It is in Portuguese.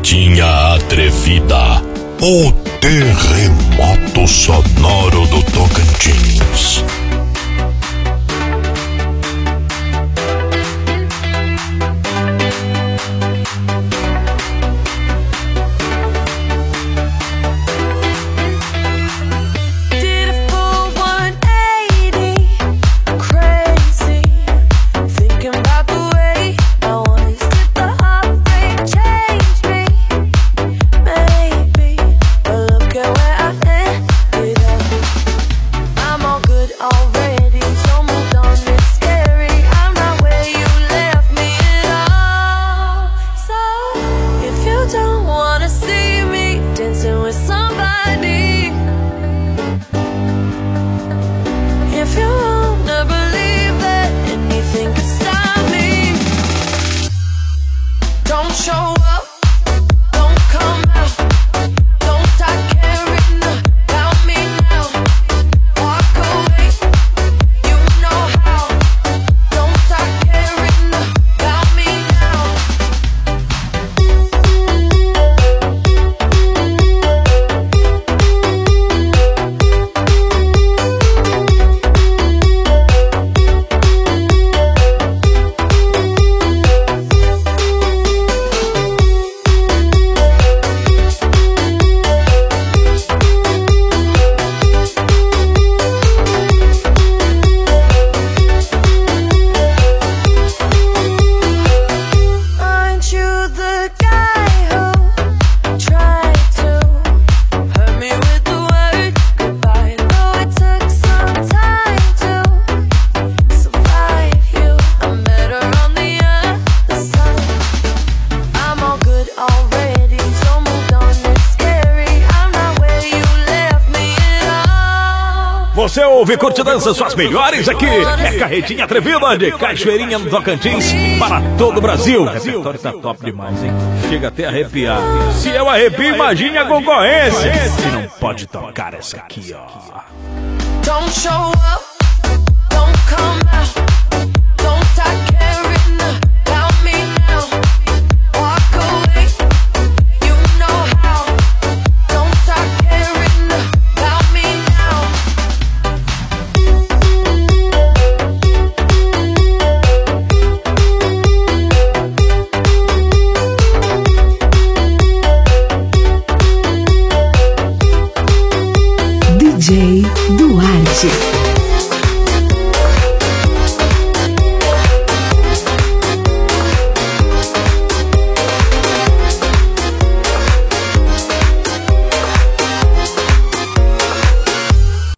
Carretinha Atrevida, o terremoto sonoro do Tocantins. Você ouve Curte Dança, suas melhores aqui. É Carretinha Atrevida de Cachoeirinha no Tocantins para todo o Brasil. O repertório tá top demais, hein? Chega até a arrepiar. Se eu arrepio, imagine a concorrência. Se não pode tocar essa aqui, ó. Don't show up, don't come out, don't start caring about me now. Walk away, you know how. Don't start caring about me now. DJ Duarte.